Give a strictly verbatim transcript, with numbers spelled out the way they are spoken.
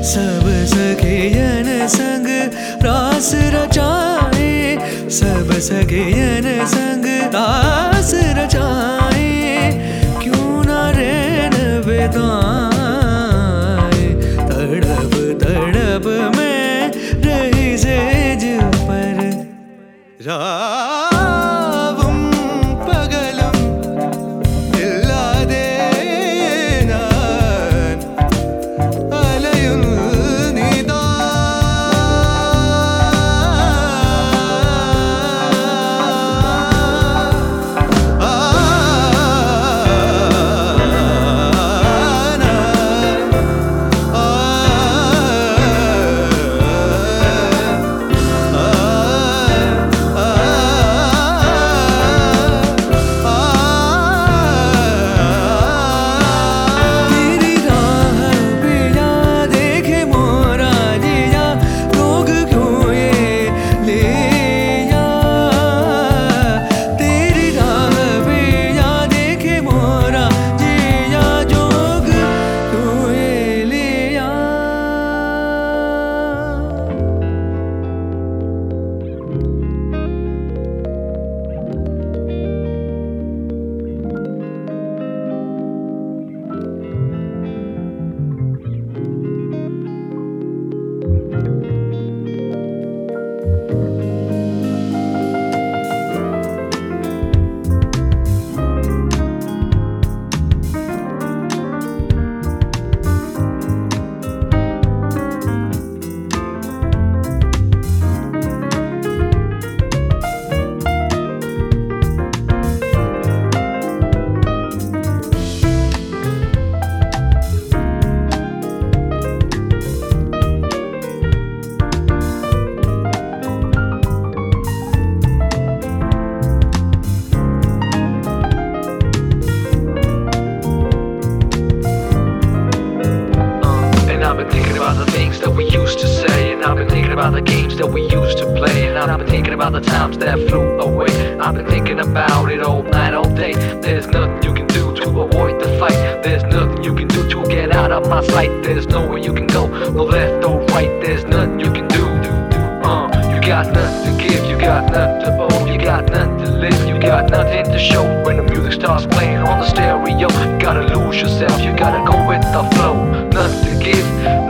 सब सखियन संग रास रचाए, सब सखियन संग रास रचाए, क्यों न रैन बिताए। तड़प तड़प में रही सेज पर, രാവും പകലും ഇല്ലാതെ ഞാൻ അലയുന്നിതാ. I've been thinking about the things that we used to say, and I've been thinking about the games that we used to play, and I've been thinking about the times that flew away. I've been thinking about it all night, all day. There's nothing you can do to avoid the fight. There's nothing you can do to get out of my sight. There's nowhere you can go, no left or right. There's nothing you can do. Uh, you got nothing to give, you got nothing to owe, you got nothing to live, you got nothing to show. When the music starts playing on the stereo, you gotta lose yourself, you gotta go with the flow. Nothing to give,